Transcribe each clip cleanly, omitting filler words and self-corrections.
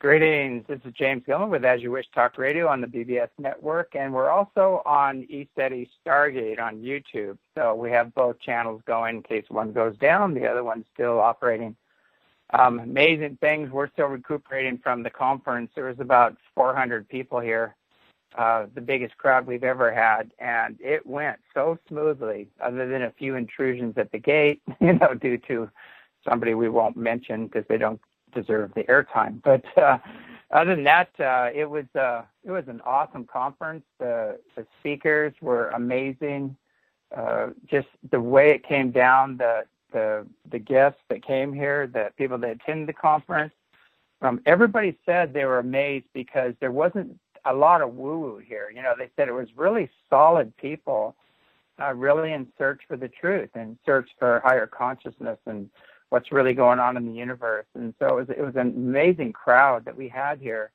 Greetings. This is James Gilman with As You Wish Talk Radio on the BBS Network, and we're also on eStudy Stargate on YouTube. So we have both channels going in case one goes down, the other one's still operating. Amazing things. We're still recuperating from the conference. There was about 400 people here, the biggest crowd we've ever had, and it went so smoothly, other than a few intrusions at the gate, due to somebody we won't mention because they don't deserve the airtime. But other than that, it was an awesome conference. The speakers were amazing. Just the way it came down, the guests that came here, the people that attended the conference, everybody said they were amazed because there wasn't a lot of woo-woo here. They said it was really solid people, really in search for the truth and search for higher consciousness and what's really going on in the universe. And so it was an amazing crowd that we had here.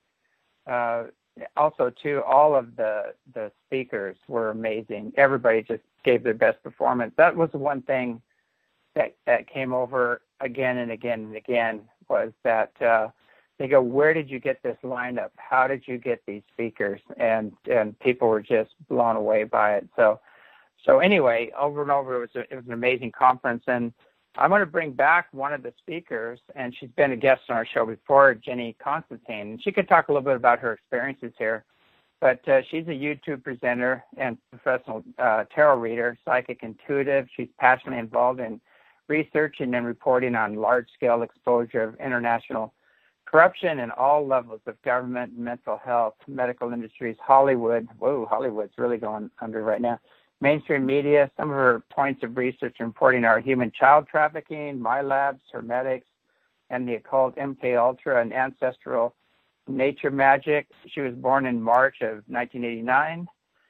Also, too, all of the speakers were amazing. Everybody just gave their best performance. That was the one thing that came over again and again and again, was that they go, where did you get this lineup? How did you get these speakers? And people were just blown away by it. So anyway, over and over, it was an amazing conference. And I'm going to bring back one of the speakers, and she's been a guest on our show before, Jenny Constantine. And she could talk a little bit about her experiences here. But she's a YouTube presenter and professional tarot reader, psychic intuitive. She's passionately involved in researching and reporting on large-scale exposure of international corruption in all levels of government, mental health, medical industries, Hollywood. Whoa, Hollywood's really going under right now. Mainstream media. Some of her points of research and reporting are human child trafficking, MyLabs, Hermetics, and the occult, MK Ultra, and ancestral nature magic. She was born in March of 1989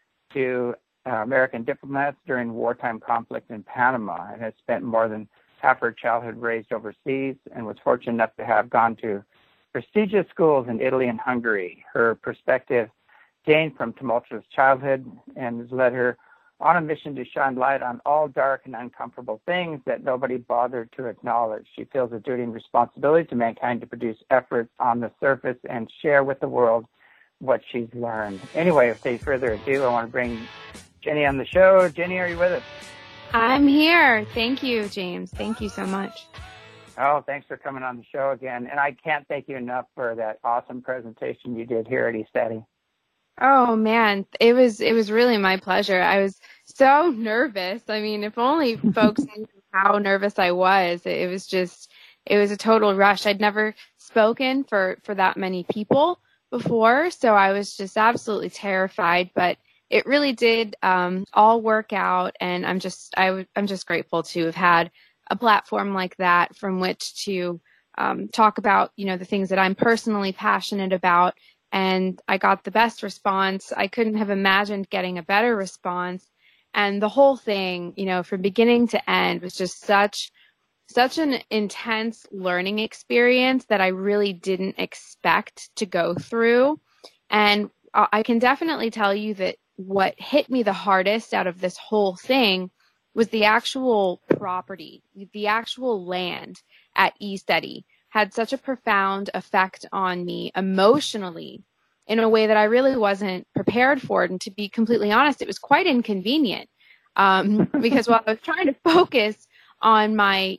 to American diplomats during wartime conflict in Panama, and has spent more than half her childhood raised overseas, and was fortunate enough to have gone to prestigious schools in Italy and Hungary. Her perspective gained from tumultuous childhood and has led her on a mission to shine light on all dark and uncomfortable things that nobody bothered to acknowledge. She feels a duty and responsibility to mankind to produce efforts on the surface and share with the world what she's learned. Anyway, without further ado, I want to bring Jenny on the show. Jenny, are you with us? I'm here. Thank you, James. Thank you so much. Oh, thanks for coming on the show again. And I can't thank you enough for that awesome presentation you did here at eStudy. Oh man, it was really my pleasure. I was so nervous. I mean, if only folks knew how nervous I was. It was a total rush. I'd never spoken for that many people before, so I was just absolutely terrified, but it really did all work out, and I'm just grateful to have had a platform like that from which to talk about, the things that I'm personally passionate about. And I got the best response. I couldn't have imagined getting a better response. And the whole thing, from beginning to end was just such an intense learning experience that I really didn't expect to go through. And I can definitely tell you that what hit me the hardest out of this whole thing was the actual property, the actual land at eStudy had such a profound effect on me emotionally in a way that I really wasn't prepared for. And to be completely honest, it was quite inconvenient because while I was trying to focus on my,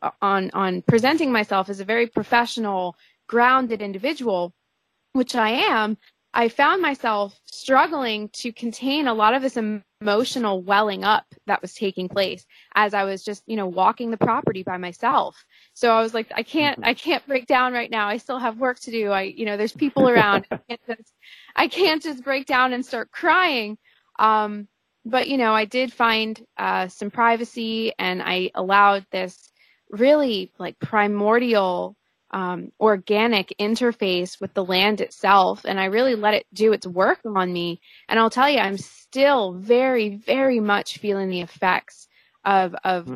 on presenting myself as a very professional, grounded individual, which I am, I found myself struggling to contain a lot of this emotional welling up that was taking place as I was just, walking the property by myself. So I was like, I can't break down right now. I still have work to do. There's people around. I can't just break down and start crying. But I did find some privacy, and I allowed this really primordial organic interface with the land itself, and I really let it do its work on me. And I'll tell you, I'm still very, very much feeling the effects of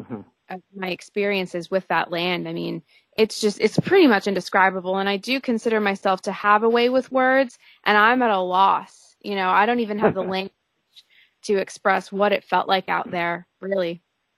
my experiences with that land. I mean, it's pretty much indescribable, and I do consider myself to have a way with words, and I'm at a loss. I don't even have the language to express what it felt like out there, really.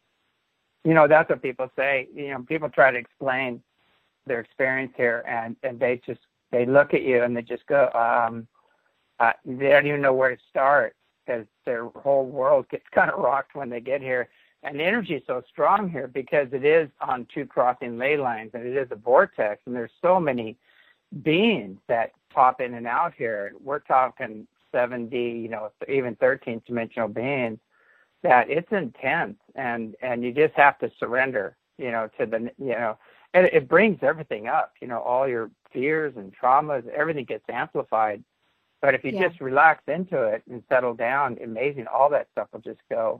That's what people say. People try to explain their experience here, and they look at you and they just go, they don't even know where to start because their whole world gets kind of rocked when they get here. And the energy is so strong here because it is on two crossing ley lines and it is a vortex. And there's so many beings that pop in and out here. We're talking 7D, even 13th dimensional beings, that it's intense. And you just have to surrender, to the, and it brings everything up, all your fears and traumas, everything gets amplified. But if you just relax into it and settle down, amazing, all that stuff will just go.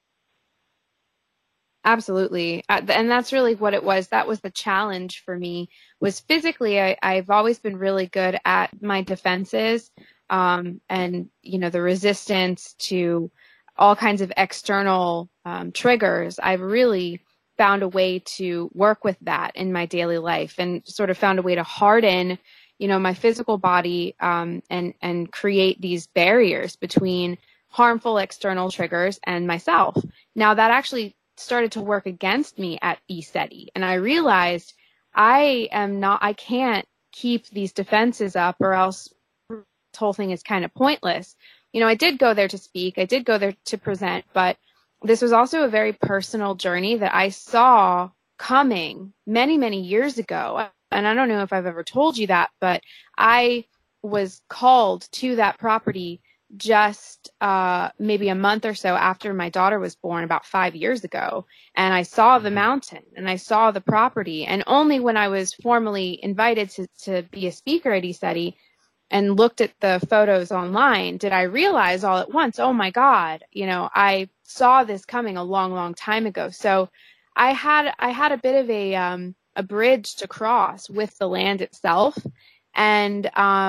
Absolutely. And that's really what it was. That was the challenge for me, was physically, I've always been really good at my defenses, and, the resistance to all kinds of external triggers. I've really found a way to work with that in my daily life and sort of found a way to harden, my physical body, and create these barriers between harmful external triggers and myself. Now that actually started to work against me at ECETI. And I realized I can't keep these defenses up or else this whole thing is kind of pointless. I did go there to speak. I did go there to present, but this was also a very personal journey that I saw coming many, many years ago. And I don't know if I've ever told you that, but I was called to that property just maybe a month or so after my daughter was born, about 5 years ago. And I saw the mountain and I saw the property. And only when I was formally invited to be a speaker at ECETI and looked at the photos online did I realize all at once, oh my God, I saw this coming a long, long time ago. So I had a bit of a bridge to cross with the land itself. And,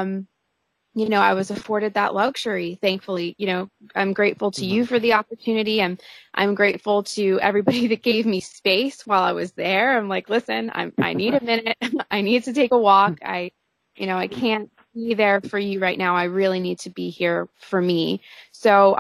I was afforded that luxury, thankfully. I'm grateful to you for the opportunity. I'm grateful to everybody that gave me space while I was there. I'm like, listen, I need a minute. I need to take a walk. I can't be there for you right now. I really need to be here for me. So,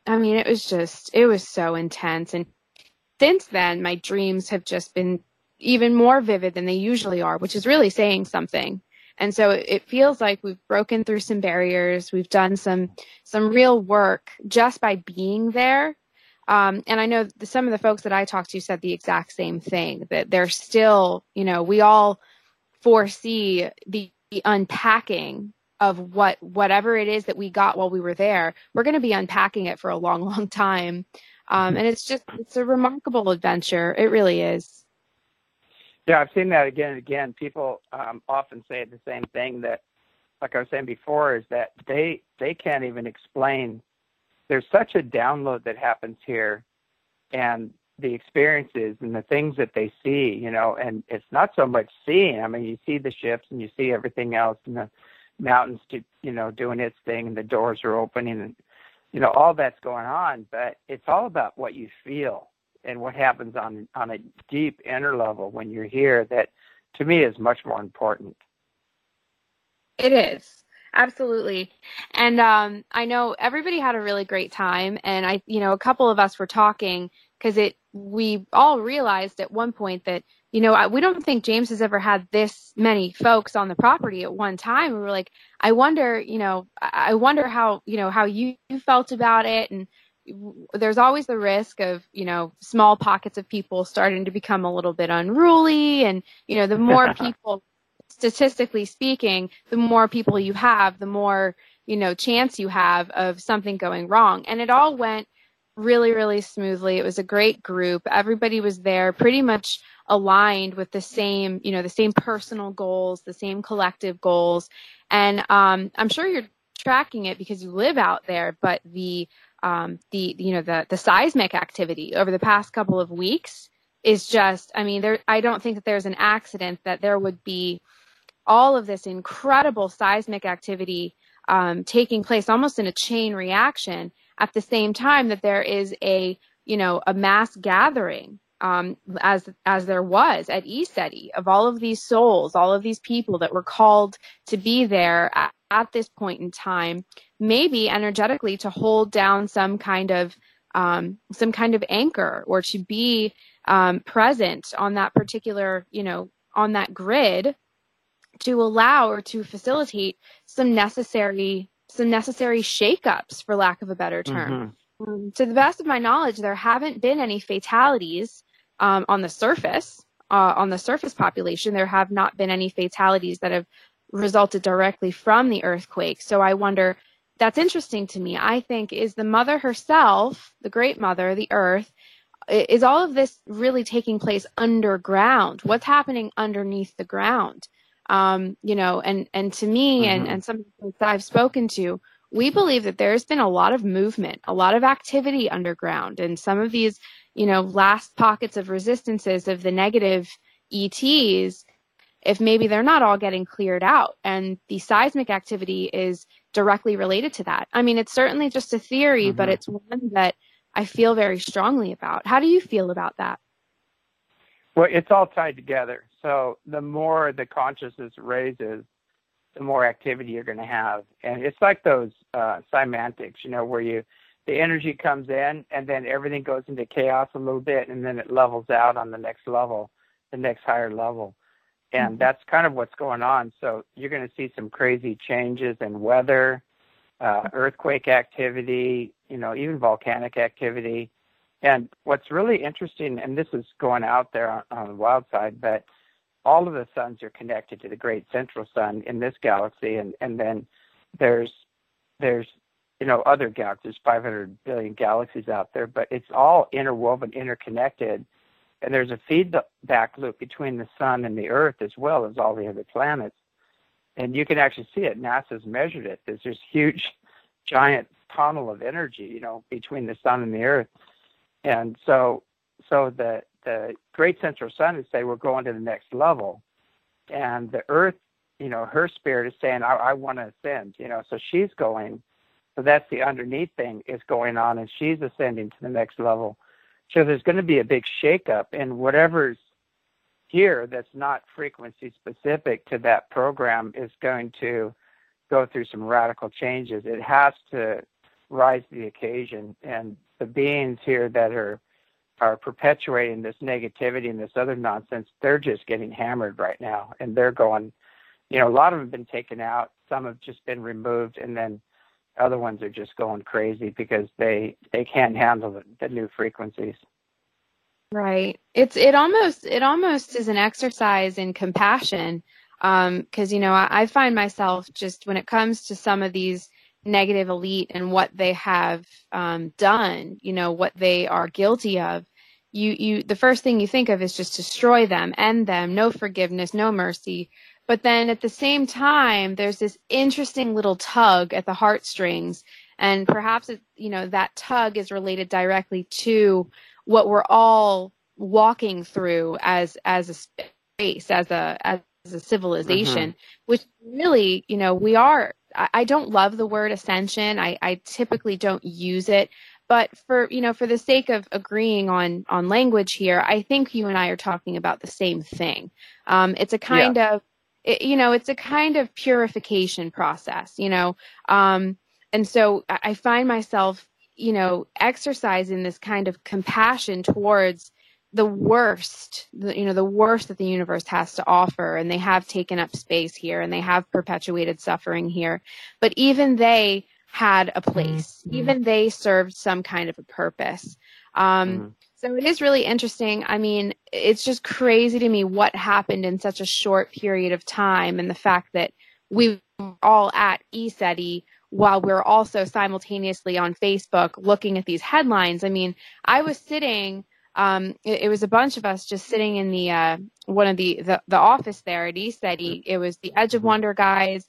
it was so intense. And since then, my dreams have just been even more vivid than they usually are, which is really saying something. And so it feels like we've broken through some barriers. We've done some real work just by being there. And I know some of the folks that I talked to said the exact same thing, that they're still, we all foresee the unpacking of whatever it is that we got while we were there. We're going to be unpacking it for a long, long time. And it's a remarkable adventure. It really is. Yeah, I've seen that again and again. People often say the same thing, that, like I was saying before, is that they can't even explain. There's such a download that happens here, and the experiences and the things that they see, and it's not so much seeing. I mean, you see the ships and you see everything else, and the mountains, doing its thing, and the doors are opening, and all that's going on. But it's all about what you feel and what happens on a deep inner level when you're here, that to me is much more important. It is. Absolutely. And I know everybody had a really great time. And a couple of us were talking because we all realized at one point that, we don't think James has ever had this many folks on the property at one time. We were like, I wonder how, how you felt about it. And there's always the risk of, small pockets of people starting to become a little bit unruly. And, the more people, statistically speaking, the more people you have, the more, chance you have of something going wrong. And it all went really, really smoothly. It was a great group. Everybody was there pretty much aligned with the same, the same personal goals, the same collective goals. And I'm sure you're tracking it because you live out there, but the seismic activity over the past couple of weeks is just, I don't think that there's an accident that there would be all of this incredible seismic activity taking place almost in a chain reaction at the same time that there is a mass gathering as there was at ECETI of all of these souls, all of these people that were called to be there at this point in time, maybe energetically to hold down some kind of anchor, or to be present on that particular, on that grid, to allow or to facilitate some necessary shakeups, for lack of a better term. To the best of my knowledge, there haven't been any fatalities on the surface population. There have not been any fatalities that have resulted directly from the earthquake. So I wonder, that's interesting to me. I think, is the mother herself, the great mother, the earth, is all of this really taking place underground? What's happening underneath the ground? And to me, and some people that I've spoken to, we believe that there's been a lot of movement, a lot of activity underground, and some of these, last pockets of resistances of the negative ETs, if maybe they're not all getting cleared out, and the seismic activity is directly related to that. I mean, it's certainly just a theory, but it's one that I feel very strongly about. How do you feel about that? Well, it's all tied together. So the more the consciousness raises, the more activity you're going to have. And it's like those semantics, where the energy comes in and then everything goes into chaos a little bit, and then it levels out on the next level, the next higher level. And that's kind of what's going on. So you're going to see some crazy changes in weather, earthquake activity, even volcanic activity. And what's really interesting, and this is going out there on the wild side, but all of the suns are connected to the great central sun in this galaxy. And then there's other galaxies, 500 billion galaxies out there, but it's all interwoven, interconnected. And there's a feedback loop between the sun and the earth, as well as all the other planets. And you can actually see it. NASA's measured it. There's this huge, giant tunnel of energy, between the sun and the earth. And so the great central sun is saying we're going to the next level. And the earth, her spirit is saying, I want to ascend, so she's going. So that's the underneath thing is going on, and she's ascending to the next level. So there's going to be a big shakeup, and whatever's here that's not frequency specific to that program is going to go through some radical changes. It has to rise to the occasion, and the beings here that are perpetuating this negativity and this other nonsense, they're just getting hammered right now, and they're going, a lot of them have been taken out, some have just been removed, and then other ones are just going crazy because they can't handle the new frequencies. Right. It almost is an exercise in compassion, because I find myself, just when it comes to some of these negative elite and what they have done, what they are guilty of, you the first thing you think of is just destroy them, end them, no forgiveness, no mercy. But then at the same time, there's this interesting little tug at the heartstrings, and perhaps that tug is related directly to what we're all walking through as a space, as a civilization, which really, we are. I don't love the word ascension. I typically don't use it, but for the sake of agreeing on language here, I think you and I are talking about the same thing. It's a kind of it's a kind of purification process, and so I find myself, exercising this kind of compassion towards the worst, the worst that the universe has to offer. And they have taken up space here, and they have perpetuated suffering here. But even they had a place. Even they served some kind of a purpose. So it is really interesting. I mean, it's just crazy to me what happened in such a short period of time, and the fact that we were all at ECETI while we're also simultaneously on Facebook looking at these headlines. I mean, I was sitting, it was a bunch of us just sitting in the one of the office there at ECETI. It was the Edge of Wonder guys.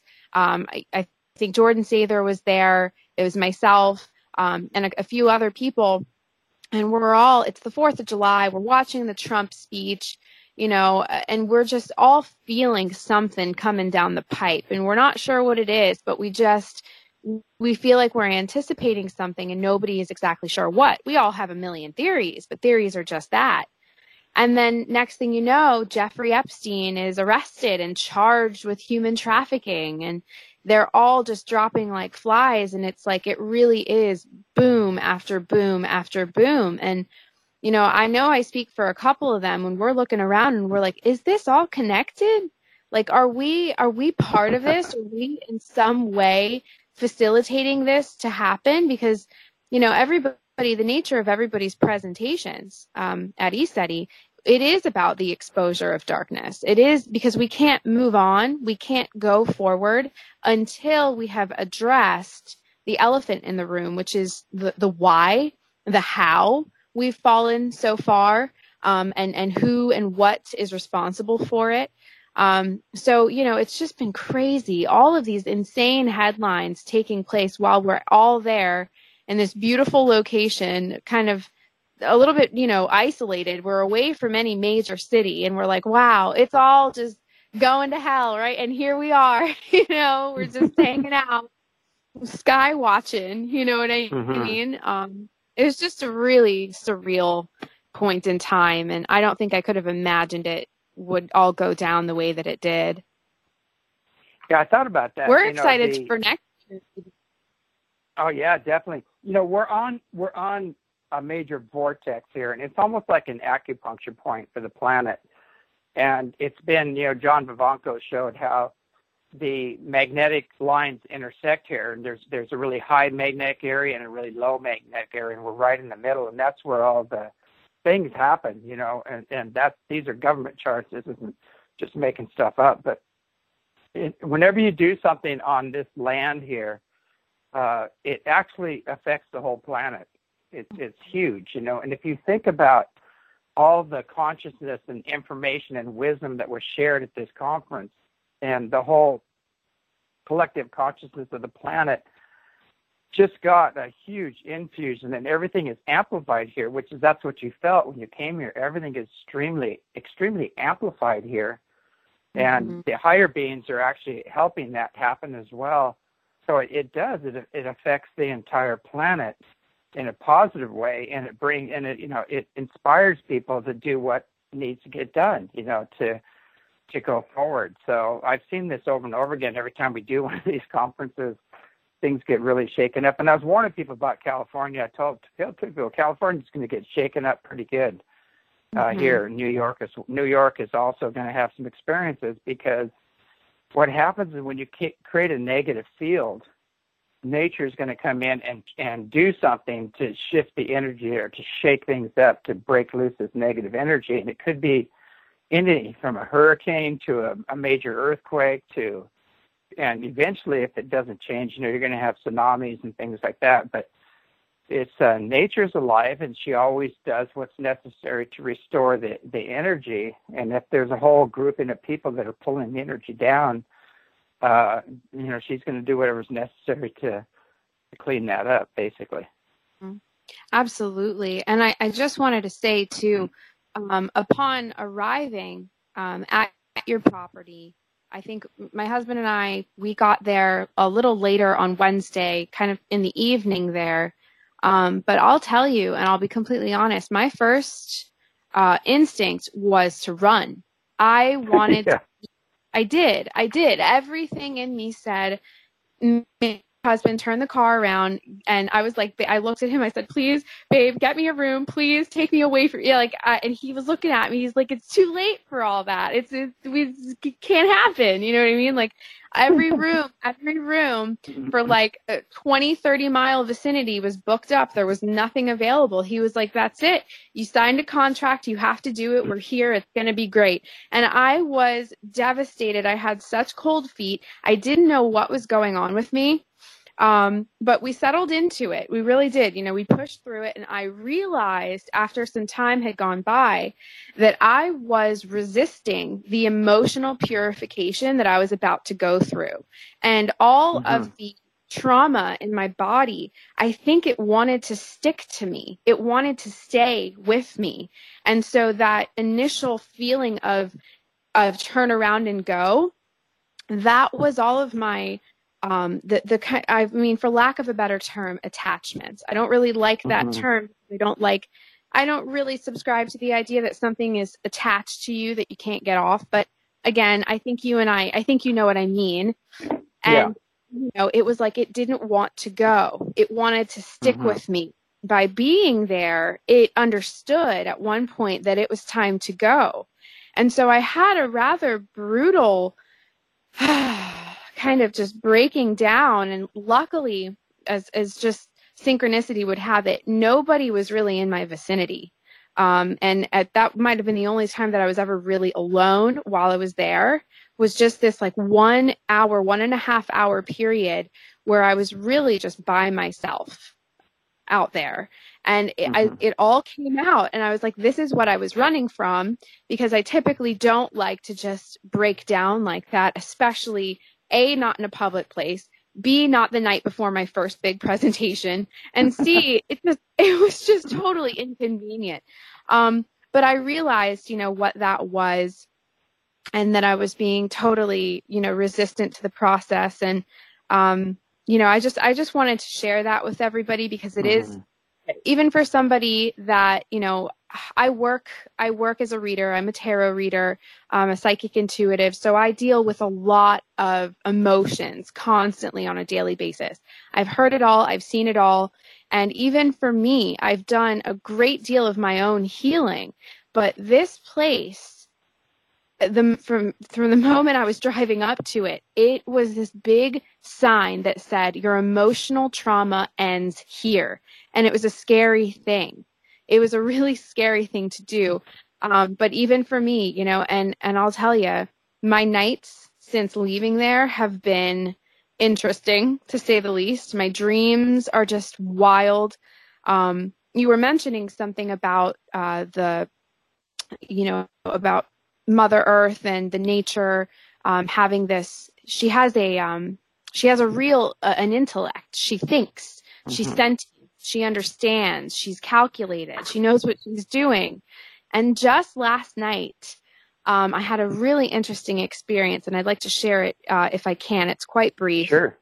I think Jordan Sather was there. It was myself and a few other people. And it's the 4th of July. We're watching the Trump speech, and we're just all feeling something coming down the pipe. And we're not sure what it is, but we feel like we're anticipating something, and nobody is exactly sure what. We all have a million theories, but theories are just that. And then next thing you know, Jeffrey Epstein is arrested and charged with human trafficking, and they're all just dropping like flies. And it's like, it really is boom after boom after boom. And, I know I speak for a couple of them when we're looking around and we're like, is this all connected? Like, are we part of this? Are we in some way facilitating this to happen? Because, everybody, the nature of everybody's presentations at ECETI, it is about the exposure of darkness. It is because we can't move on. We can't go forward until we have addressed the elephant in the room, which is the why, the how we've fallen so far, and who and what is responsible for it. So, it's just been crazy. All of these insane headlines taking place while we're all there in this beautiful location, kind of a little bit, isolated. We're away from any major city, and we're like, wow, it's all just going to hell, right? And here we are, we're just hanging out, sky watching, you know what I mean? It was just a really surreal point in time, and I don't think I could have imagined it would all go down the way that it did. Yeah, I thought about that. We're excited for next year. Oh yeah, definitely. We're on a major vortex here, and it's almost like an acupuncture point for the planet. And it's been, John Vivanco showed how the magnetic lines intersect here, and there's a really high magnetic area and a really low magnetic area, and we're right in the middle, and that's where all the things happen, and these are government charts. This isn't just making stuff up, but whenever you do something on this land here, it actually affects the whole planet. It's huge, and if you think about all the consciousness and information and wisdom that was shared at this conference and the whole collective consciousness of the planet just got a huge infusion, and everything is amplified here, that's what you felt when you came here. Everything is extremely amplified here. And the higher beings are actually helping that happen as well. So it affects the entire planet in a positive way, and it inspires people to do what needs to get done, to go forward. So I've seen this over and over again. Every time we do one of these conferences, things get really shaken up. And I was warning people about California. I told people California's going to get shaken up pretty good here. New York is also going to have some experiences, because what happens is when you create a negative field, nature is going to come in and do something to shift the energy or to shake things up, to break loose this negative energy. And it could be anything from a hurricane to a major earthquake and eventually, if it doesn't change, you're going to have tsunamis and things like that. But it's nature's alive, and she always does what's necessary to restore the energy. And if there's a whole grouping of people that are pulling the energy down, she's going to do whatever's necessary to clean that up, basically. Absolutely. And I just wanted to say, too, upon arriving at your property, I think my husband and I, we got there a little later on Wednesday, kind of in the evening there. But I'll tell you, and I'll be completely honest, my first instinct was to run. I wanted to, I did. Everything in me said, husband, turn the car around. And I was like, I looked at him, I said, please, babe, get me a room, please take me away from, and he was looking at me, he's like, it's too late for all that. It can't happen. You know what I mean? Like every room for like a 20, 30 mile vicinity was booked up. There was nothing available. He was like, that's it. You signed a contract. You have to do it. We're here. It's going to be great. And I was devastated. I had such cold feet. I didn't know what was going on with me. But we settled into it. We really did. We pushed through it. And I realized after some time had gone by that I was resisting the emotional purification that I was about to go through. And all of the trauma in my body, I think it wanted to stick to me. It wanted to stay with me. And so that initial feeling of turn around and go, that was all of my for lack of a better term, attachments. I don't really like that term. I don't really subscribe to the idea that something is attached to you that you can't get off. But again, I think you know what I mean. And, it was like it didn't want to go. It wanted to stick with me. By being there, it understood at one point that it was time to go. And so I had a rather brutal kind of just breaking down. And luckily, as just synchronicity would have it, nobody was really in my vicinity. And that might have been the only time that I was ever really alone while I was there, was just this like 1 hour, 1.5 hour period where I was really just by myself out there. And it all came out, and I was like, this is what I was running from, because I typically don't like to just break down like that, especially A, not in a public place, B, not the night before my first big presentation, and C, it was just totally inconvenient. But I realized, what that was, and that I was being totally, resistant to the process. And, I just wanted to share that with everybody, because it is, even for somebody that, I work as a reader. I'm a tarot reader, a psychic intuitive. So I deal with a lot of emotions constantly on a daily basis. I've heard it all. I've seen it all. And even for me, I've done a great deal of my own healing. But this place, from the moment I was driving up to it, it was this big sign that said, your emotional trauma ends here. And it was a scary thing. It was a really scary thing to do. But even for me, and I'll tell you, my nights since leaving there have been interesting, to say the least. My dreams are just wild. You were mentioning something about about Mother Earth and the nature, having this. She has a real an intellect. She thinks. She's sentient. She understands. She's calculated. She knows what she's doing. And just last night, I had a really interesting experience, and I'd like to share it if I can. It's quite brief. Sure.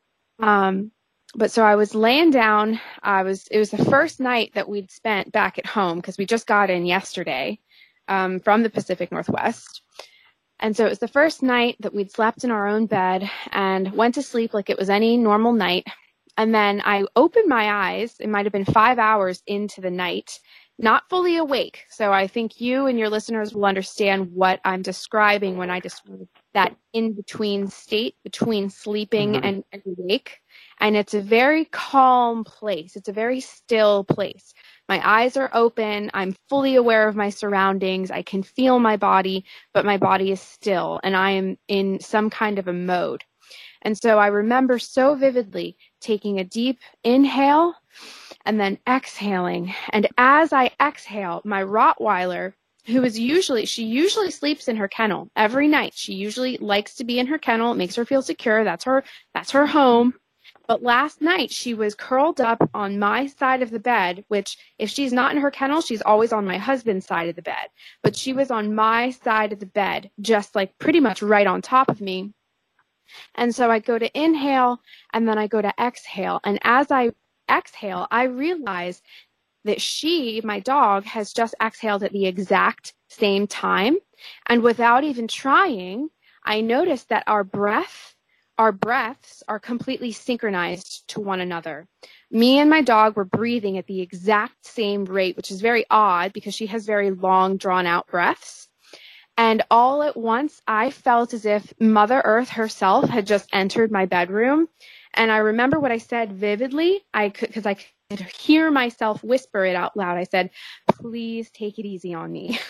But so I was laying down. It was the first night that we'd spent back at home, because we just got in yesterday from the Pacific Northwest. And so it was the first night that we'd slept in our own bed and went to sleep like it was any normal night. And then I opened my eyes. It might have been 5 hours into the night, not fully awake. So I think you and your listeners will understand what I'm describing when I describe that in-between state between sleeping and awake. And it's a very calm place. It's a very still place. My eyes are open. I'm fully aware of my surroundings. I can feel my body, but my body is still, and I am in some kind of a mode. And so I remember so vividly taking a deep inhale and then exhaling. And as I exhale, my Rottweiler, she usually sleeps in her kennel every night. She usually likes to be in her kennel. It makes her feel secure. That's her home. But last night she was curled up on my side of the bed, which if she's not in her kennel, she's always on my husband's side of the bed. But she was on my side of the bed, just like pretty much right on top of me. And so I go to inhale and then I go to exhale. And as I exhale, I realize that my dog, has just exhaled at the exact same time. And without even trying, I noticed that our breaths are completely synchronized to one another. Me and my dog were breathing at the exact same rate, which is very odd because she has very long, drawn-out breaths. And all at once, I felt as if Mother Earth herself had just entered my bedroom. And I remember what I said vividly, because I could hear myself whisper it out loud. I said, please take it easy on me.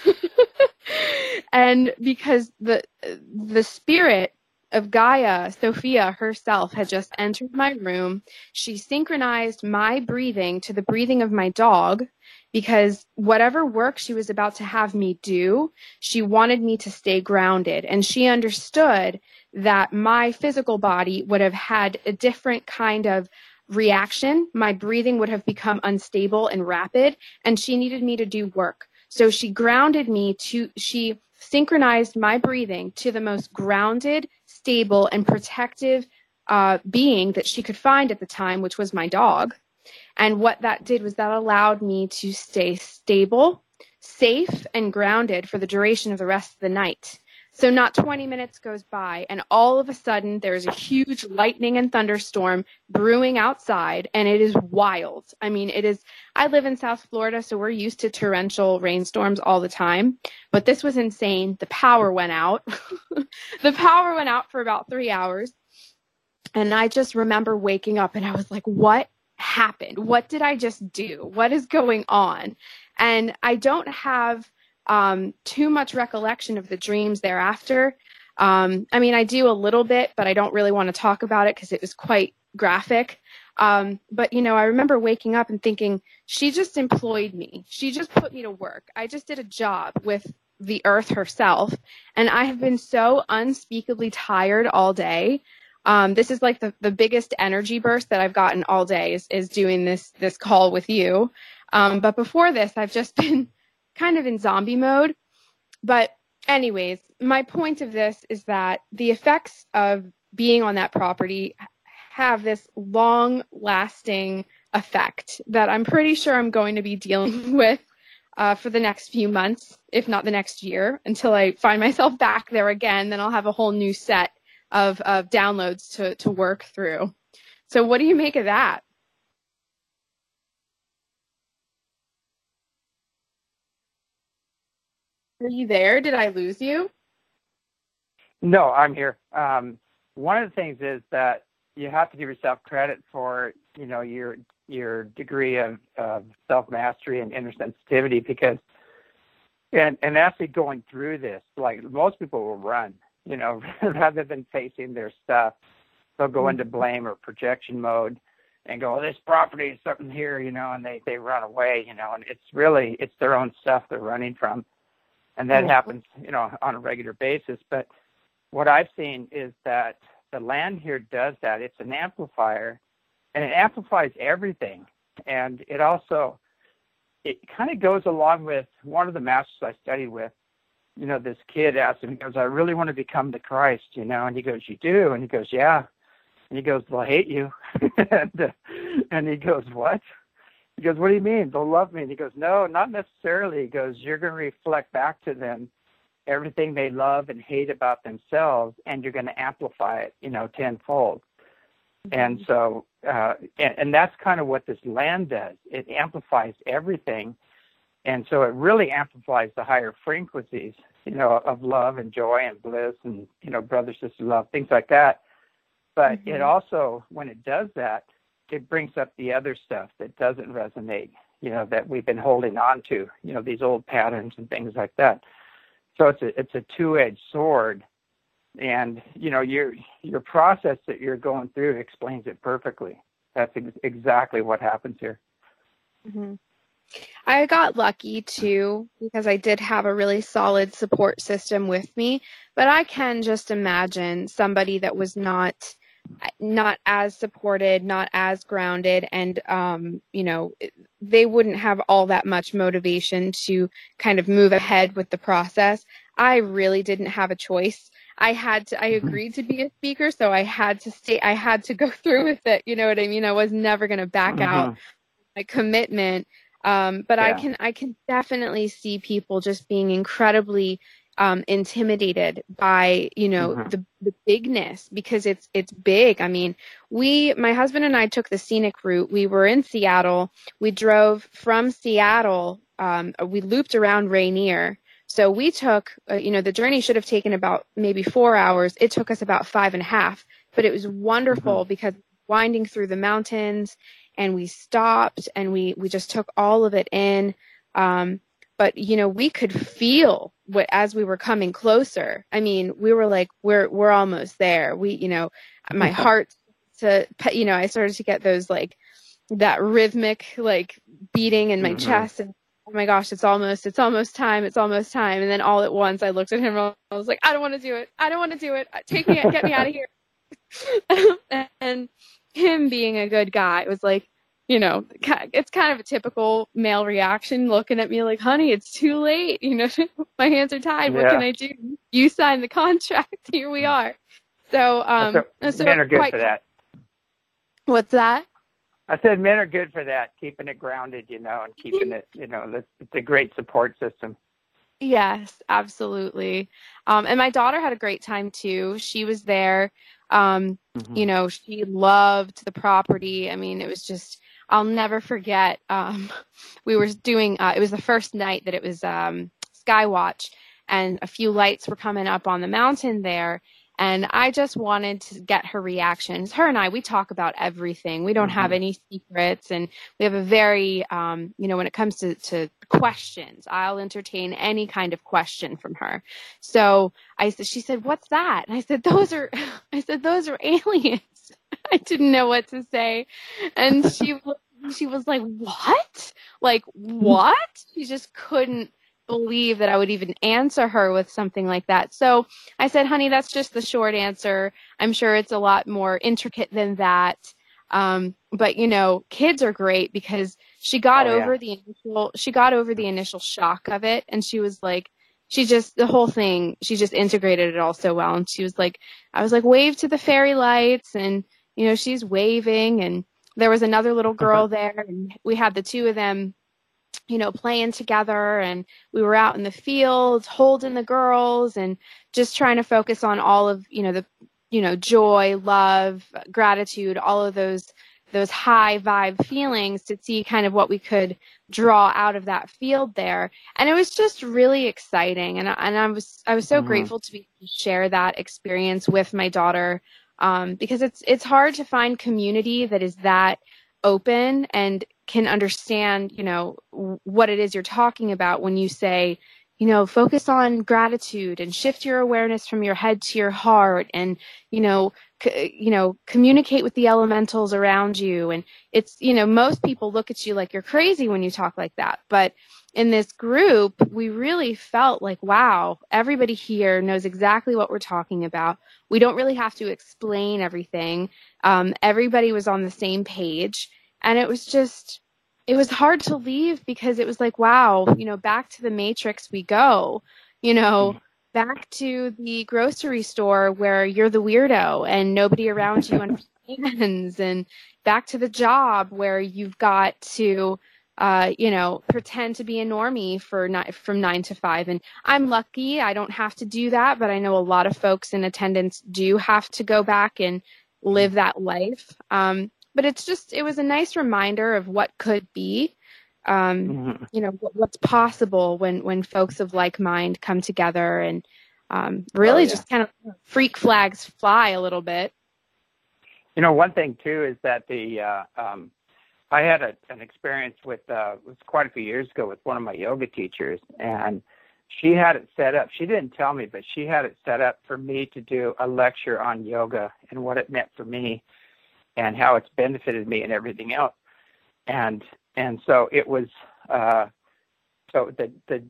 And because the spirit of Gaia, Sophia herself, had just entered my room, she synchronized my breathing to the breathing of my dog, because whatever work she was about to have me do, she wanted me to stay grounded. And she understood that my physical body would have had a different kind of reaction. My breathing would have become unstable and rapid, and she needed me to do work. So she she synchronized my breathing to the most grounded, stable, and protective being that she could find at the time, which was my dog. And what that did was that allowed me to stay stable, safe, and grounded for the duration of the rest of the night. So not 20 minutes goes by, and all of a sudden there's a huge lightning and thunderstorm brewing outside, and it is wild. I mean, I live in South Florida, so we're used to torrential rainstorms all the time. But this was insane. The power went out. The power went out for about 3 hours. And I just remember waking up and I was like, what happened? What did I just do? What is going on? And I don't have too much recollection of the dreams thereafter. I mean, I do a little bit, but I don't really want to talk about it because it was quite graphic. But, you know, I remember waking up and thinking, she just employed me. She just put me to work. I just did a job with the earth herself. And I have been so unspeakably tired all day. This is like the biggest energy burst that I've gotten all day is doing this call with you. But before this, I've just been kind of in zombie mode. But anyways, my point of this is that the effects of being on that property have this long lasting effect that I'm pretty sure I'm going to be dealing with for the next few months, if not the next year, until I find myself back there again. Then I'll have a whole new set of downloads to work through. So what do you make of that? Are you there? Did I lose you? No, I'm here. One of the things is that you have to give yourself credit for, you know, your degree of self-mastery and inner sensitivity, because and actually going through this, like most people will run, you know, rather than facing their stuff. They'll go into blame or projection mode and go, oh, this property is something here, you know, and they run away, you know, and it's their own stuff they're running from. And that happens, you know, on a regular basis. But what I've seen is that the land here does that. It's an amplifier, and it amplifies everything. And it kind of goes along with one of the masters I studied with. You know, this kid asked him, he goes, I really want to become the Christ, you know. And he goes, you do? And he goes, yeah. And he goes, they'll hate you. And he goes, what? He goes, what do you mean? They'll love me. And he goes, no, not necessarily. He goes, you're going to reflect back to them everything they love and hate about themselves, and you're going to amplify it, you know, tenfold. Mm-hmm. And so, and that's kind of what this land does. It amplifies everything. And so it really amplifies the higher frequencies, you know, of love and joy and bliss and, you know, brother, sister love, things like that. But it also, when it does that, it brings up the other stuff that doesn't resonate, you know, that we've been holding on to, you know, these old patterns and things like that. So it's a two-edged sword, and, you know, your process that you're going through explains it perfectly. That's exactly what happens here. Mm-hmm. I got lucky too, because I did have a really solid support system with me, but I can just imagine somebody that was not as supported, not as grounded, and you know, they wouldn't have all that much motivation to kind of move ahead with the process. I really didn't have a choice. I agreed to be a speaker, so I had to go through with it. You know what I mean? I was never going to back out my commitment. But yeah. I can definitely see people just being incredibly intimidated by, you know, the bigness, because it's big. I mean, my husband and I took the scenic route. We were in Seattle. We drove from Seattle. We looped around Rainier. So we took, you know, the journey should have taken about maybe 4 hours. It took us about 5.5, but it was wonderful because winding through the mountains, and we stopped and we just took all of it in. But, you know, we could feel as we were coming closer. I mean, we were like, we're almost there. You know, my heart you know, I started to get those, like, that rhythmic, like, beating in my chest, and oh my gosh, it's almost time. And then all at once I looked at him and I was like, I don't want to do it. Get me out of here. And him being a good guy, it was like, you know, it's kind of a typical male reaction, looking at me like, honey, it's too late. You know, my hands are tied. Yeah. What can I do? You signed the contract. Here we are. So, men are good for that. What's that? I said men are good for that, keeping it grounded, you know, and keeping it, you know, it's a great support system. Yes, absolutely. And my daughter had a great time too. She was there. You know, she loved the property. I mean, it was just, I'll never forget. We were doing, it was the first night that it was Skywatch, and a few lights were coming up on the mountain there. And I just wanted to get her reactions. Her and I, we talk about everything. We don't have any secrets. And we have a very, when it comes to questions, I'll entertain any kind of question from her. So she said, "What's that?" And I said, those are aliens. I didn't know what to say. And she was like, "What? Like, what?" She just couldn't believe that I would even answer her with something like that. So I said, "Honey, that's just the short answer. I'm sure it's a lot more intricate than that." But kids are great because she got over the initial shock of it, and she was like, she just integrated it all so well. And she was like, I was like, "Wave to the fairy lights," and she's waving, and there was another little girl there, and we had the two of them playing together, and we were out in the fields holding the girls and just trying to focus on all of, the joy, love, gratitude, all of those high vibe feelings to see kind of what we could draw out of that field there. And it was just really exciting. And I was so grateful to be able to share that experience with my daughter, because it's hard to find community that is that open and can understand, what it is you're talking about when you say, focus on gratitude and shift your awareness from your head to your heart, and, communicate with the elementals around you. And it's, most people look at you like you're crazy when you talk like that. But in this group, we really felt like, wow, everybody here knows exactly what we're talking about. We don't really have to explain everything. Everybody was on the same page. And it was hard to leave because it was like, wow, back to the Matrix we go, back to the grocery store where you're the weirdo and nobody around you understands, and back to the job where you've got to, pretend to be a normie from 9 to 5. And I'm lucky I don't have to do that, but I know a lot of folks in attendance do have to go back and live that life. But it was a nice reminder of what could be, what's possible when folks of like mind come together, and just kind of freak flags fly a little bit. One thing too is that I had an experience with it was quite a few years ago with one of my yoga teachers, and she had it set up. She didn't tell me, but she had it set up for me to do a lecture on yoga and what it meant for me, and how it's benefited me and everything else. And so it was, so the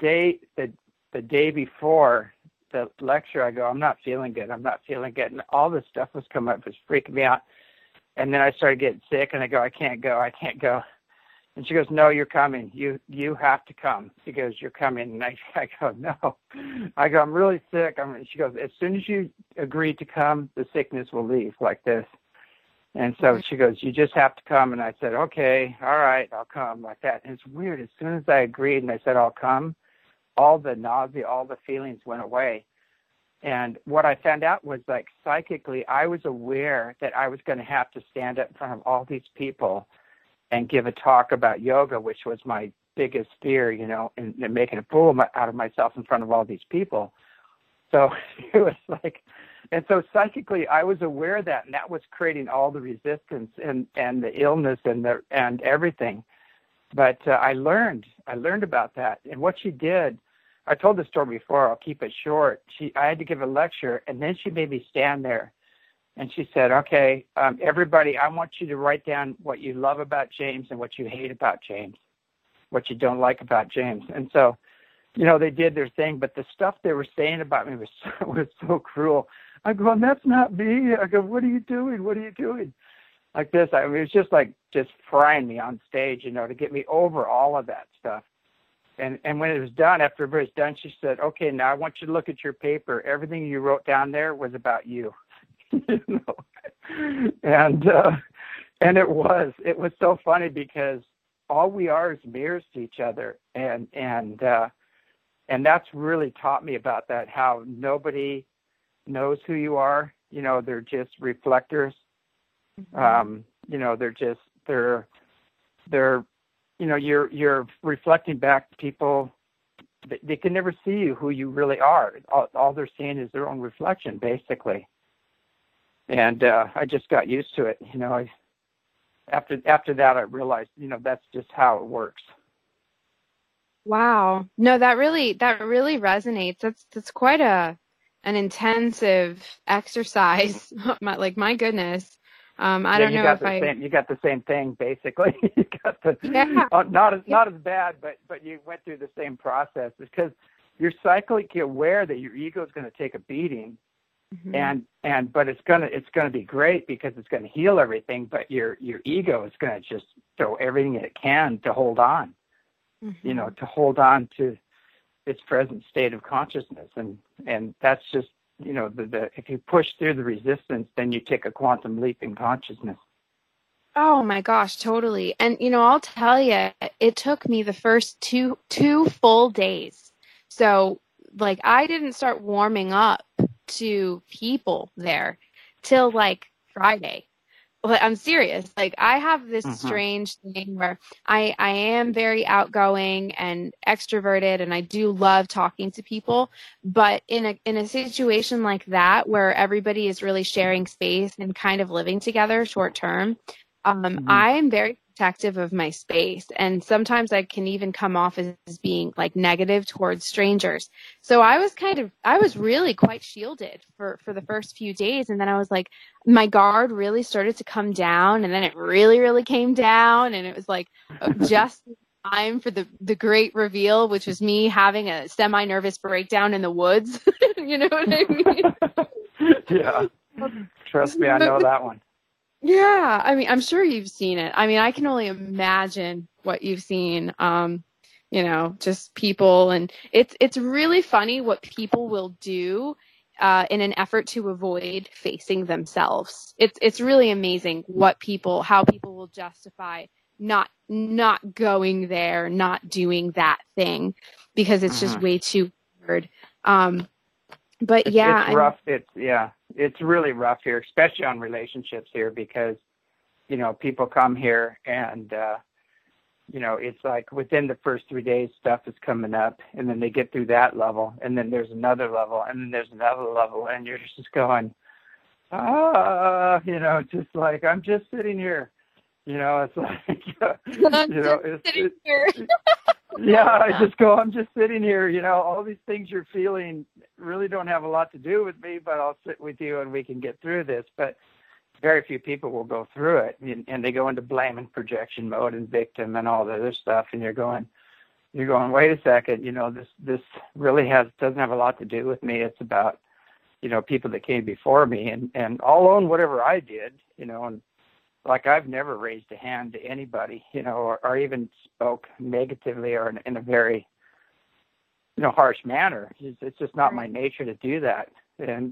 day before the lecture, I go, I'm not feeling good. And all this stuff was coming up, it was freaking me out. And then I started getting sick, and I go, I can't go. And she goes, "No, you're coming. You have to come." She goes, "You're coming." And I go, "No." I go, "I'm really sick." She goes, "As soon as you agree to come, the sickness will leave like this." And so she goes, "You just have to come." And I said, "Okay, all right, I'll come," like that. And it's weird. As soon as I agreed and I said, "I'll come," all the nausea, all the feelings went away. And what I found out was, like, psychically, I was aware that I was going to have to stand up in front of all these people and give a talk about yoga, which was my biggest fear, and making a fool out of myself in front of all these people. So it was like, and so psychically, I was aware of that, and that was creating all the resistance and the illness and everything. But I learned about that. And what she did, I told the story before, I'll keep it short. I had to give a lecture, and then she made me stand there. And she said, "Okay, everybody, I want you to write down what you love about James and what you hate about James, what you don't like about James." And so, they did their thing, but the stuff they were saying about me was so cruel. I go, "That's not me." I go, "What are you doing? What are you doing?" Like this. It was just like frying me on stage, to get me over all of that stuff. And when it was done, after it was done, she said, "Okay, now I want you to look at your paper. Everything you wrote down there was about you." And it was so funny because all we are is mirrors to each other, and that's really taught me about that, how nobody knows who you are. They're just reflectors. They're they're, you're reflecting back to people. They can never see you who you really are. All they're seeing is their own reflection, basically. And I just got used to it. After that, I realized, that's just how it works. Wow. No, that really resonates. That's quite an intensive exercise. My goodness. I don't know if you got the same thing, basically. You got yeah. not as bad, but you went through the same process, because you're psychically aware that your ego is going to take a beating, but it's gonna be great because it's going to heal everything. But your ego is going to just throw everything it can to hold on, to hold on to its present state of consciousness, and that's just. If you push through the resistance, then you take a quantum leap in consciousness. Oh my gosh, totally. And I'll tell you, it took me the first two full days. So I didn't start warming up to people there till Friday. I'm serious. I have this strange thing where I am very outgoing and extroverted, and I do love talking to people. But in a situation like that, where everybody is really sharing space and kind of living together short term, I am very protective of my space, and sometimes I can even come off as being negative towards strangers. So I was really quite shielded for the first few days, and then I was my guard really started to come down, and then it really, really came down, and it was just time for the great reveal, which was me having a semi-nervous breakdown in the woods. You know what I mean? Yeah. Trust me, I know that one. Yeah, I'm sure you've seen it. I can only imagine what you've seen. Just people, and it's really funny what people will do in an effort to avoid facing themselves. It's really amazing how people will justify not going there, not doing that thing, because it's just way too weird. But yeah, it's rough. It's really rough here, especially on relationships here, because people come here and it's within the first 3 days stuff is coming up, and then they get through that level, and then there's another level, and then there's another level, and you're just going, just I'm just sitting here. It's sitting here. Yeah, I'm just sitting here. All these things you're feeling really don't have a lot to do with me, but I'll sit with you and we can get through this. But very few people will go through it, and they go into blame and projection mode and victim and all the other stuff. And you're going, wait a second, this really doesn't have a lot to do with me. It's about, people that came before me, and I'll own whatever I did, and I've never raised a hand to anybody, or even spoke negatively or in a very, harsh manner. It's just not my nature to do that. And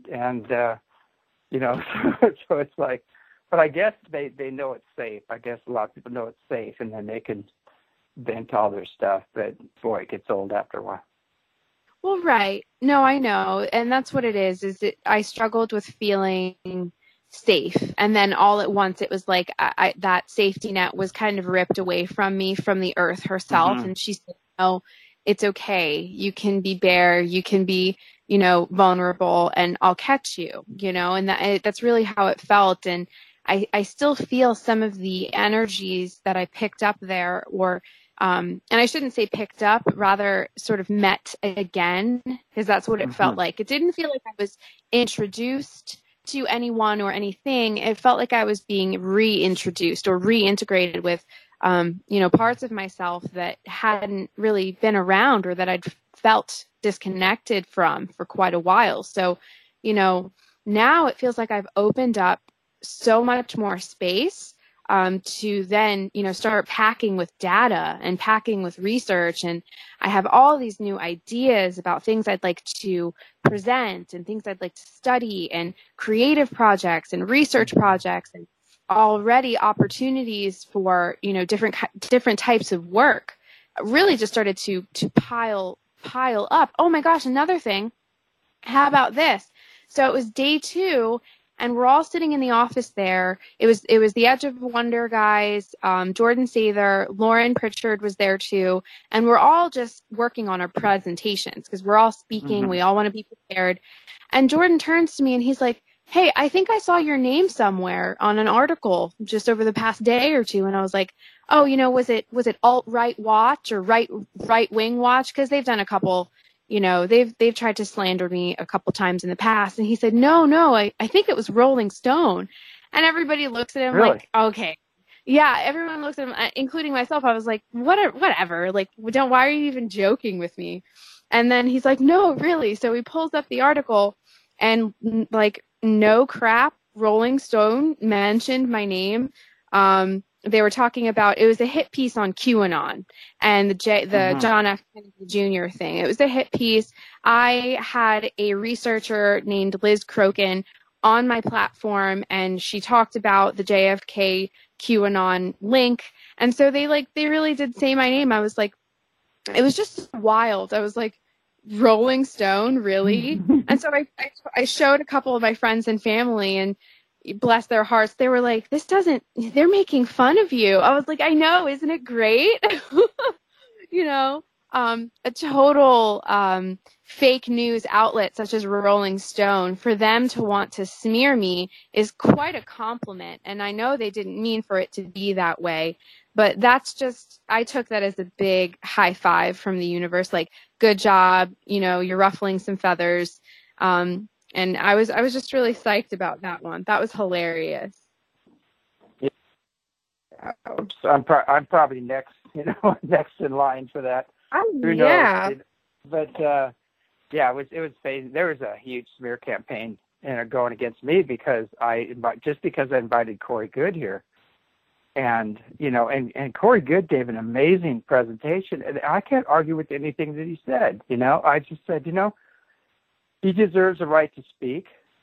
so it's but I guess they know it's safe. I guess a lot of people know it's safe, and then they can vent all their stuff. But boy, it gets old after a while. Well, right. No, I know. And that's what it is I struggled with feeling safe. And then all at once, it was that safety net was kind of ripped away from me, from the earth herself. And she said, no, it's okay. You can be bare. You can be, vulnerable, and I'll catch you, and that's really how it felt. And I still feel some of the energies that I picked up there, and I shouldn't say picked up, rather sort of met again, because that's what it felt like. It didn't feel like I was introduced to anyone or anything. It felt like I was being reintroduced or reintegrated with, parts of myself that hadn't really been around, or that I'd felt disconnected from for quite a while. So, now it feels like I've opened up so much more space to then, start packing with data and packing with research. And I have all these new ideas about things I'd like to present and things I'd like to study, and creative projects and research projects, and already opportunities for, different types of work really just started to pile up. Oh my gosh, another thing. How about this? So it was day 2, and we're all sitting in the office there. It was the Edge of Wonder guys, Jordan Sather, Lauren Pritchard was there too, and we're all just working on our presentations because we're all speaking. Mm-hmm. We all want to be prepared. And Jordan turns to me and he's like, "Hey, I think I saw your name somewhere on an article just over the past day or two." And I was like, "Oh, was it Alt-Right Watch or Right Wing Watch?" Because they've done a couple, they've tried to slander me a couple times in the past. And he said, No, I think it was Rolling Stone. And everybody looks at him Really? like, okay. Yeah, everyone looks at him, including myself. I was like, whatever. Like, why are you even joking with me? And then he's like, no, really. So he pulls up the article and like, no crap, Rolling Stone mentioned my name. They were talking about, it was a hit piece on QAnon and the John F. Kennedy Jr. thing. It was a hit piece. I had a researcher named Liz Crokin on my platform, and she talked about the JFK QAnon link. And so they really did say my name. I was like, it was just wild. I was like, Rolling Stone, really? And so I showed a couple of my friends and family, and bless their hearts, they were like, they're making fun of you. I was like, I know, isn't it great? A total fake news outlet such as Rolling Stone, for them to want to smear me is quite a compliment. And I know they didn't mean for it to be that way, but I took that as a big high five from the universe. Like, good job. You're ruffling some feathers. And I was just really psyched about that one. That was hilarious. Yeah. I'm probably next, next in line for that. Who knows? But it was phasing. There was a huge smear campaign going against me because I invited Corey Goode here, and and Corey Goode gave an amazing presentation, and I can't argue with anything that he said. I just said, he deserves a right to speak.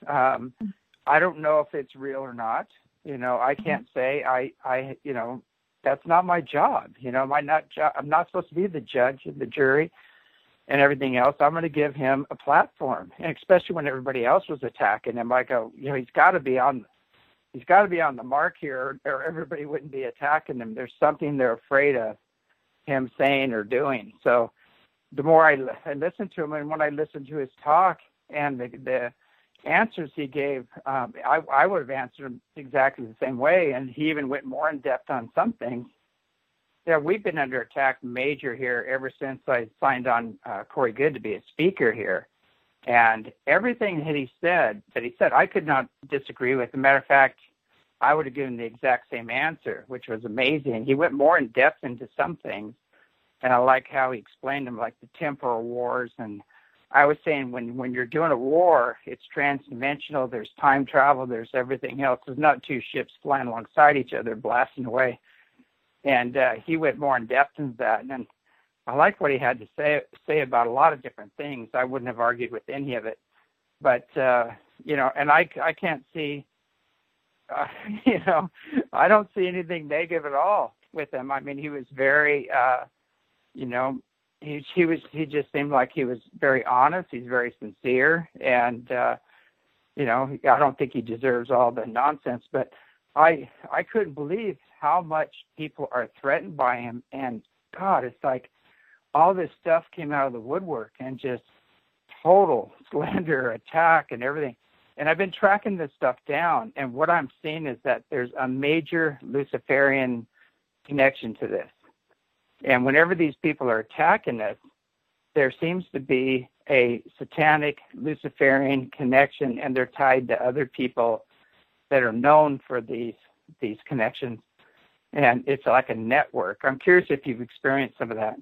I don't know if it's real or not. I can't say. I that's not my job. I'm not supposed to be the judge and the jury and everything else. I'm going to give him a platform, and especially when everybody else was attacking him, I go, he's got to be on the mark here, or everybody wouldn't be attacking him. There's something they're afraid of him saying or doing. So the more I listened to him, and when I listened to his talk and the answers he gave, I would have answered him exactly the same way, and he even went more in depth on some things. Yeah, we've been under attack major here ever since I signed on Corey Goode to be a speaker here, and everything that he said, I could not disagree with. As a matter of fact, I would have given the exact same answer, which was amazing. He went more in depth into some things. And I like how he explained them, like the temporal wars. And I was saying when you're doing a war, it's transdimensional. There's time travel. There's everything else. There's not two ships flying alongside each other, blasting away. And he went more in depth into that. And I like what he had to say about a lot of different things. I wouldn't have argued with any of it. But, and I can't see, I don't see anything negative at all with him. I mean, he was very, he just seemed like he was very honest. He's very sincere, and I don't think he deserves all the nonsense. But I couldn't believe how much people are threatened by him. And God, it's like all this stuff came out of the woodwork, and just total slander, attack, and everything. And I've been tracking this stuff down, and what I'm seeing is that there's a major Luciferian connection to this. And whenever these people are attacking us, there seems to be a satanic Luciferian connection, and they're tied to other people that are known for these connections. And it's like a network. I'm curious if you've experienced some of that.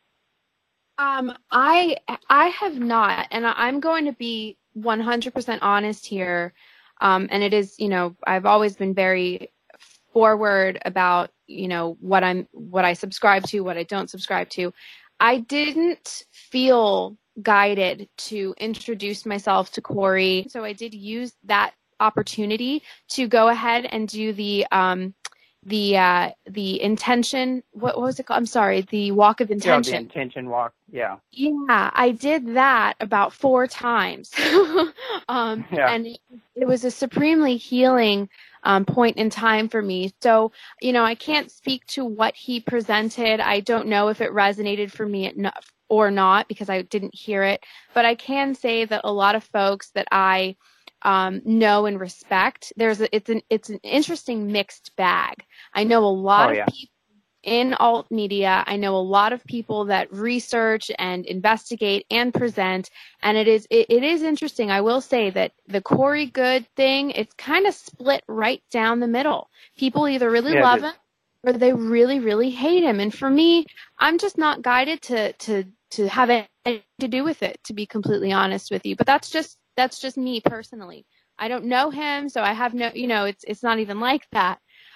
I have not, and I'm going to be 100% honest here. And it is, I've always been very forward about, what I subscribe to, what I don't subscribe to. I didn't feel guided to introduce myself to Corey. So I did use that opportunity to go ahead and do the the intention. What was it called? I'm sorry, the walk of intention. The intention walk. Yeah. Yeah, I did that about 4 times. Yeah. And it was a supremely healing point in time for me. So, I can't speak to what he presented. I don't know if it resonated for me or not because I didn't hear it. But I can say that a lot of folks that I know and respect, it's an interesting mixed bag. I know a lot of people in alt media. I know a lot of people that research and investigate and present, and it is interesting. I will say that the Corey Goode thing, it's kind of split right down the middle. People either really love him or they really, really hate him. And for me, I'm just not guided to have anything to do with it, to be completely honest with you. But that's just me personally. I don't know him, so I have no, it's not even like that.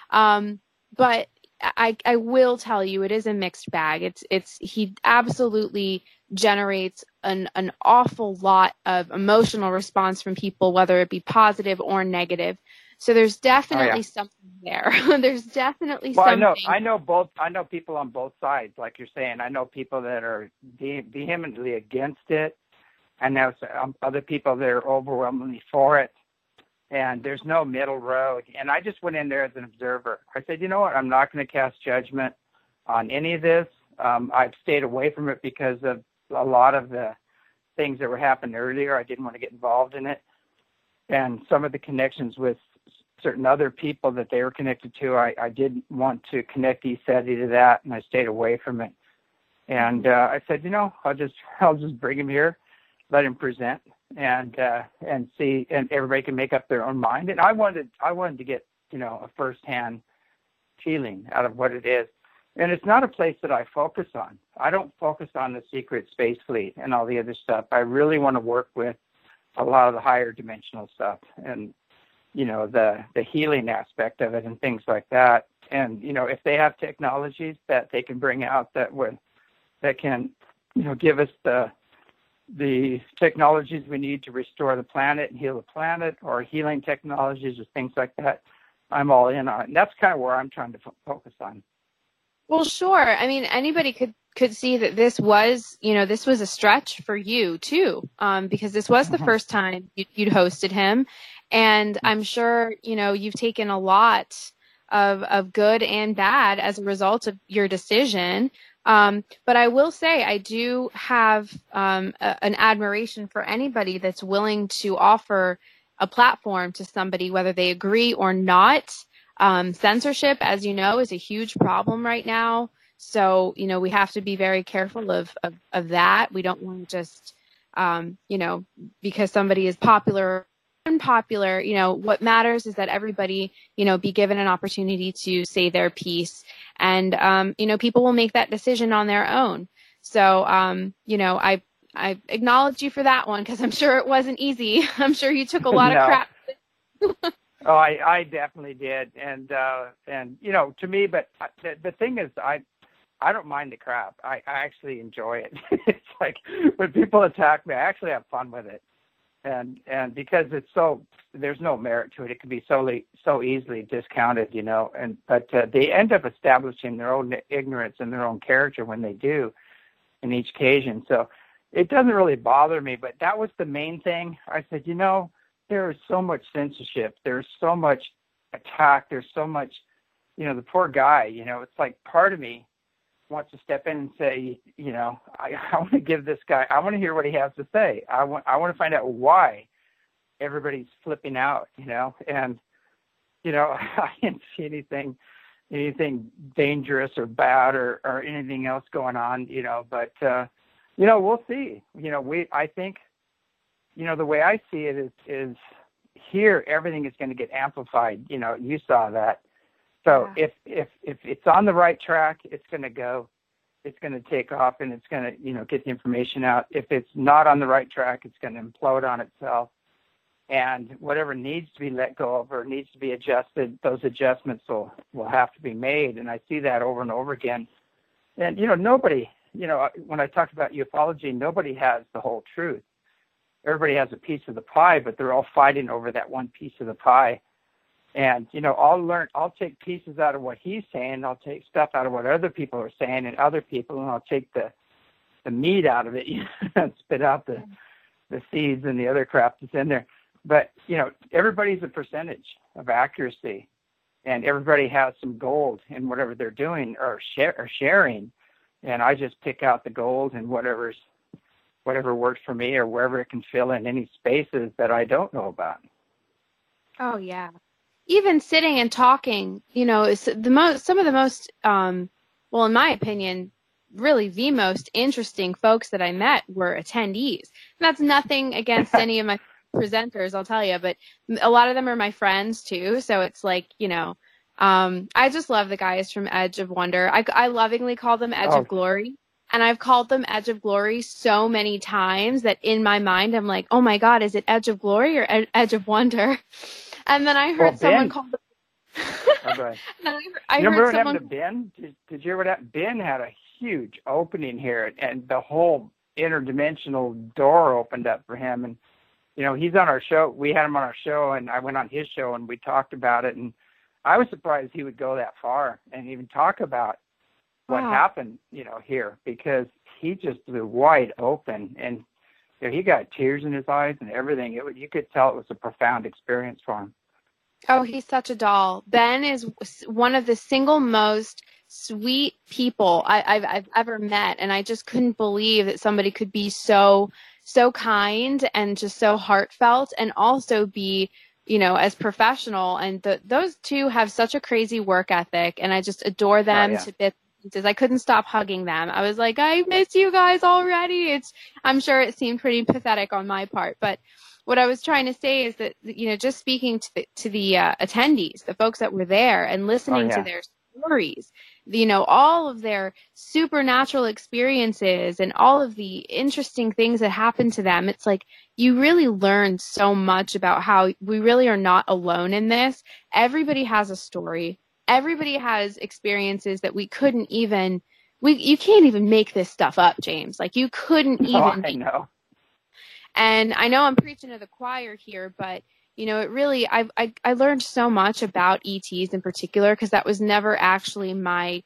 But I will tell you, it is a mixed bag. He absolutely generates an awful lot of emotional response from people, whether it be positive or negative. So there's definitely something there. There's definitely something. I know people on both sides, like you're saying. I know people that are vehemently against it, and there's other people that are overwhelmingly for it. And there's no middle road. And I just went in there as an observer. I said, you know what? I'm not going to cast judgment on any of this. I've stayed away from it because of a lot of the things that were happening earlier. I didn't want to get involved in it. And some of the connections with certain other people that they were connected to, I didn't want to connect ECETI to that, and I stayed away from it. And I said, I'll just bring him here, let him present, and see, and everybody can make up their own mind. And I wanted to get, a firsthand feeling out of what it is. And it's not a place that I focus on. I don't focus on the secret space fleet and all the other stuff. I really want to work with a lot of the higher dimensional stuff and, the healing aspect of it and things like that. And, if they have technologies that they can bring out that can, give us the technologies we need to restore the planet and heal the planet, or healing technologies or things like that, I'm all in on it. And that's kind of where I'm trying to focus on. Well, sure. I mean, anybody could see that this was a stretch for you too, because this was the first time you'd hosted him. And I'm sure, you've taken a lot of good and bad as a result of your decision. But I will say I do have an admiration for anybody that's willing to offer a platform to somebody, whether they agree or not. Censorship, as you know, is a huge problem right now. So, we have to be very careful of that. We don't want to just, because somebody is popular or unpopular, what matters is that everybody, be given an opportunity to say their piece. And, people will make that decision on their own. So, I acknowledge you for that one because I'm sure it wasn't easy. I'm sure you took a lot of crap. Oh, I definitely did. And to me, but the thing is, I don't mind the crap. I actually enjoy it. It's like when people attack me, I actually have fun with it. And because there's no merit to it. It can be so easily discounted, but they end up establishing their own ignorance and their own character when they do in each occasion. So it doesn't really bother me, but that was the main thing. I said, there is so much censorship. There's so much attack. There's so much, the poor guy, it's like part of me wants to step in and say, I want to give this guy, I want to hear what he has to say. I want to find out why everybody's flipping out, and, I didn't see anything dangerous or bad or anything else going on, but, we'll see. I think, the way I see it is here, everything is going to get amplified. You saw that. So if it's on the right track, it's going to take off and it's going to, get the information out. If it's not on the right track, it's going to implode on itself. And whatever needs to be let go of or needs to be adjusted, those adjustments will have to be made. And I see that over and over again. And, nobody, when I talk about ufology, nobody has the whole truth. Everybody has a piece of the pie, but they're all fighting over that one piece of the pie. And, I'll take pieces out of what he's saying. I'll take stuff out of what other people are saying and I'll take the meat out of it, and spit out the seeds and the other crap that's in there. But, everybody's a percentage of accuracy, and everybody has some gold in whatever they're doing or sharing. And I just pick out the gold and whatever works for me, or wherever it can fill in any spaces that I don't know about. Oh yeah. Even sitting and talking, is some of the most, well, in my opinion, really the most interesting folks that I met were attendees. And that's nothing against any of my presenters, I'll tell you, but a lot of them are my friends too. So it's like, I just love the guys from Edge of Wonder. I lovingly call them Edge of Glory. And I've called them Edge of Glory so many times that in my mind, I'm like, oh my God, is it Edge of Glory or Edge of Wonder? And then I heard someone call them. Okay. I heard someone. Happened to Ben? Did you hear what happened? Ben had a huge opening here, and the whole interdimensional door opened up for him. And, he's on our show. We had him on our show, and I went on his show, and we talked about it. And I was surprised he would go that far and even talk about what happened, here, because he just blew wide open, and he got tears in his eyes and everything. You could tell it was a profound experience for him. Oh, he's such a doll. Ben is one of the single most sweet people I've ever met, and I just couldn't believe that somebody could be so kind and just so heartfelt, and also be, as professional. And those two have such a crazy work ethic, and I just adore them to bits. I couldn't stop hugging them. I was like, I miss you guys already. I'm sure it seemed pretty pathetic on my part, but what I was trying to say is that, just speaking to the attendees, the folks that were there, and listening to their stories, all of their supernatural experiences and all of the interesting things that happened to them, it's like you really learn so much about how we really are not alone in this. Everybody has a story. Everybody has experiences that we couldn't even, you can't even make this stuff up, James. Like you couldn't even. I know. And I know I'm preaching to the choir here, but it really, I learned so much about ETs in particular, because that was never actually my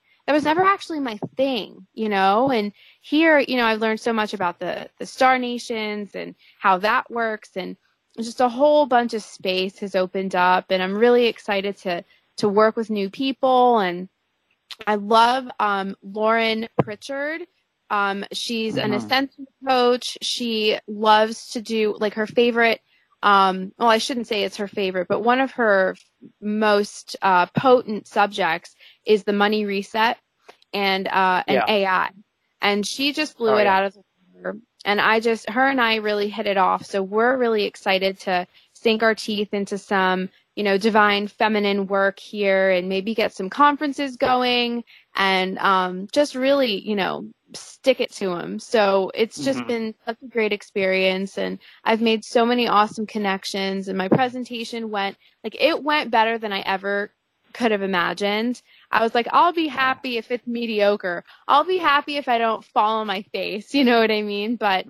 thing, and here, I've learned so much about the Star Nations and how that works, and just a whole bunch of space has opened up, and I'm really excited to work with new people. And I love Lauren Pritchard. She's an ascension coach. She loves to do, like, her favorite, well, I shouldn't say it's her favorite, but one of her most potent subjects is the money reset and AI. And she just blew it out of the water. And her and I really hit it off. So we're really excited to sink our teeth into some, divine feminine work here, and maybe get some conferences going, and just really, stick it to them. So it's just been such a great experience, and I've made so many awesome connections, and my presentation went better than I ever could have imagined. I was like, I'll be happy if it's mediocre. I'll be happy if I don't fall on my face. You know what I mean? But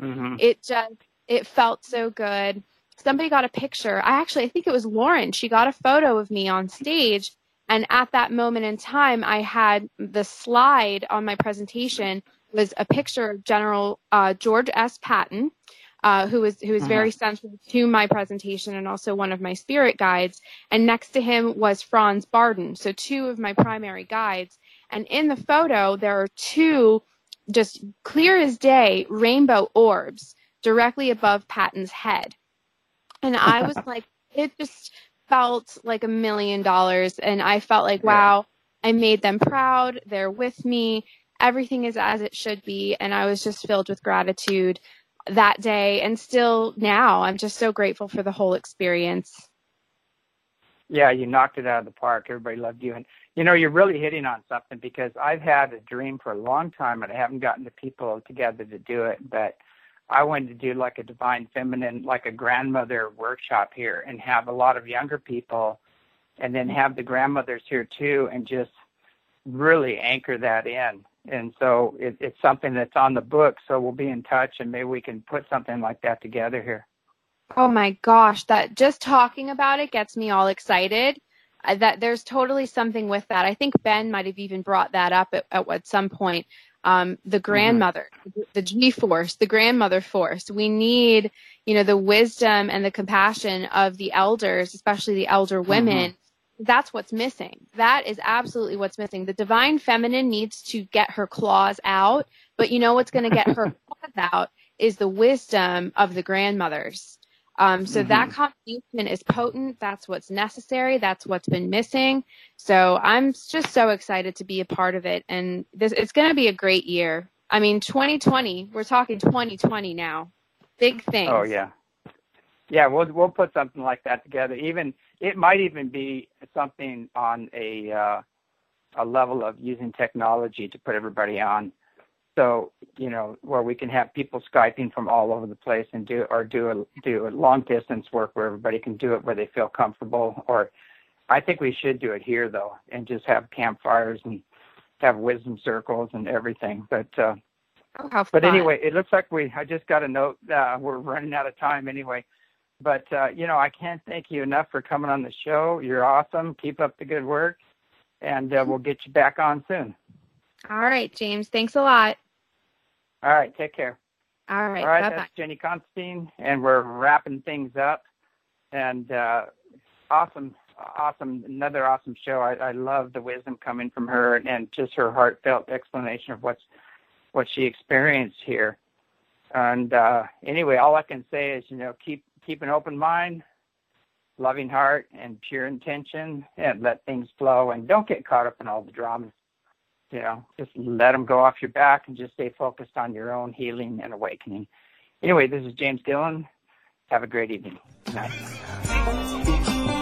it felt so good. Somebody got a picture. I think it was Lauren. She got a photo of me on stage. And at that moment in time, I had the slide on my presentation was a picture of General George S. Patton, who was very central to my presentation and also one of my spirit guides. And next to him was Franz Barden, so two of my primary guides. And in the photo, there are two just clear as day rainbow orbs directly above Patton's head. And I was like, it just felt like $1 million. And I felt like, wow, I made them proud. They're with me. Everything is as it should be. And I was just filled with gratitude that day. And still now, I'm just so grateful for the whole experience. Yeah, you knocked it out of the park. Everybody loved you. And, you're really hitting on something, because I've had a dream for a long time, and I haven't gotten the people together to do it. But I wanted to do like a divine feminine, like a grandmother workshop here, and have a lot of younger people, and then have the grandmothers here too, and just really anchor that in. And so it's something that's on the book. So we'll be in touch, and maybe we can put something like that together here. Oh my gosh, that just talking about it gets me all excited. that there's totally something with that. I think Ben might have even brought that up at some point. The grandmother, the G force, the grandmother force. We need, the wisdom and the compassion of the elders, especially the elder women. That's what's missing. That is absolutely what's missing. The divine feminine needs to get her claws out, but what's going to get her claws out is the wisdom of the grandmothers. So that combination is potent. That's what's necessary. That's what's been missing. So I'm just so excited to be a part of it. And it's going to be a great year. I mean, 2020, we're talking 2020 now. Big things. Oh, yeah. Yeah, we'll put something like that together. It might even be something on a level of using technology to put everybody on. So, where we can have people Skyping from all over the place and do a long distance work where everybody can do it where they feel comfortable. Or I think we should do it here, though, and just have campfires and have wisdom circles and everything. But anyway, it looks like I just got a note. We're running out of time anyway. But, I can't thank you enough for coming on the show. You're awesome. Keep up the good work, and we'll get you back on soon. All right, James. Thanks a lot. All right. Take care. All right. All right. Bye-bye. That's Jenny Constantine, and we're wrapping things up. And awesome. Another awesome show. I love the wisdom coming from her and just her heartfelt explanation of what she experienced here. And anyway, all I can say is, keep an open mind, loving heart, and pure intention, and let things flow. And don't get caught up in all the dramas. Just let them go off your back and just stay focused on your own healing and awakening. Anyway, this is James Dillon. Have a great evening. Good night.